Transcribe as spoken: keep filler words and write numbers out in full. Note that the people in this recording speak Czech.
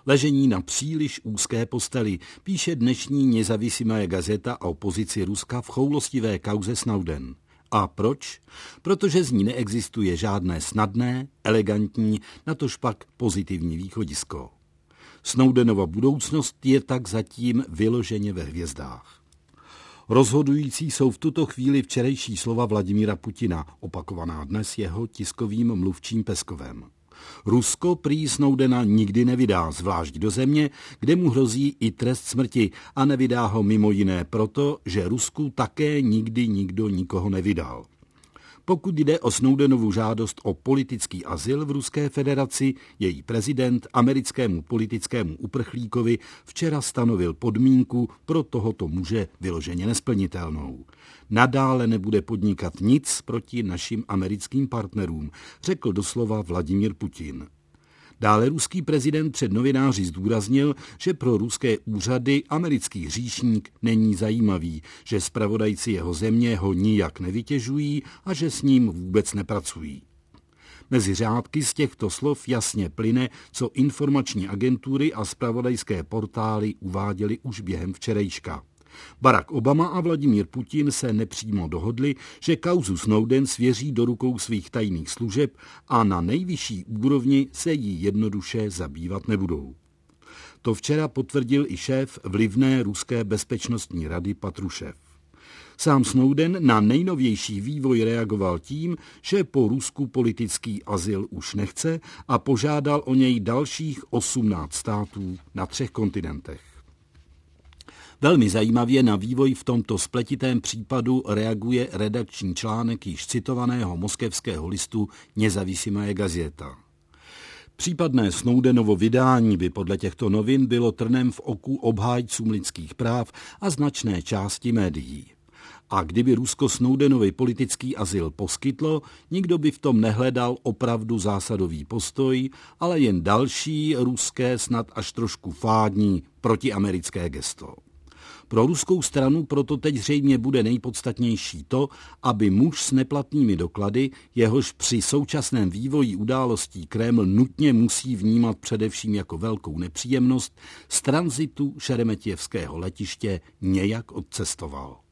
Ležení na příliš úzké posteli, píše dnešní Nezavisимая gazeta o pozici Ruska v choulostivé kauze Snowden. A proč? Protože z ní neexistuje žádné snadné, elegantní, natož pak pozitivní východisko. Snowdenova budoucnost je tak zatím vyloženě ve hvězdách. Rozhodující jsou v tuto chvíli včerejší slova Vladimíra Putina, opakovaná dnes jeho tiskovým mluvčím Peskovem. Rusko prý Snowdena nikdy nevydá, zvlášť do země, kde mu hrozí i trest smrti, a nevydá ho mimo jiné proto, že Rusku také nikdy nikdo nikoho nevydal. Pokud jde o Snowdenovu žádost o politický azyl v Ruské federaci, její prezident americkému politickému uprchlíkovi včera stanovil podmínku pro tohoto muže vyloženě nesplnitelnou. Nadále nebude podnikat nic proti našim americkým partnerům, řekl doslova Vladimír Putin. Dále ruský prezident před novináři zdůraznil, že pro ruské úřady americký hříšník není zajímavý, že zpravodajci jeho země ho nijak nevytěžují a že s ním vůbec nepracují. Mezi řádky z těchto slov jasně plyne, co informační agentury a zpravodajské portály uváděly už během včerejška. Barack Obama a Vladimír Putin se nepřímo dohodli, že kauzu Snowden svěří do rukou svých tajných služeb a na nejvyšší úrovni se jí jednoduše zabývat nebudou. To včera potvrdil i šéf vlivné ruské bezpečnostní rady Patrušev. Sám Snowden na nejnovější vývoj reagoval tím, že po Rusku politický azyl už nechce a požádal o něj dalších osmnáct států na třech kontinentech. Velmi zajímavě na vývoj v tomto spletitém případu reaguje redakční článek již citovaného moskevského listu Nezavisимая gazeta. Případné Snowdenovo vydání by podle těchto novin bylo trnem v oku obhájcům lidských práv a značné části médií. A kdyby Rusko Snowdenovi politický azyl poskytlo, nikdo by v tom nehledal opravdu zásadový postoj, ale jen další ruské, snad až trošku fádní protiamerické gesto. Pro ruskou stranu proto teď zřejmě bude nejpodstatnější to, aby muž s neplatnými doklady, jehož při současném vývoji událostí Kreml nutně musí vnímat především jako velkou nepříjemnost, z tranzitu šeremetějevského letiště nějak odcestoval.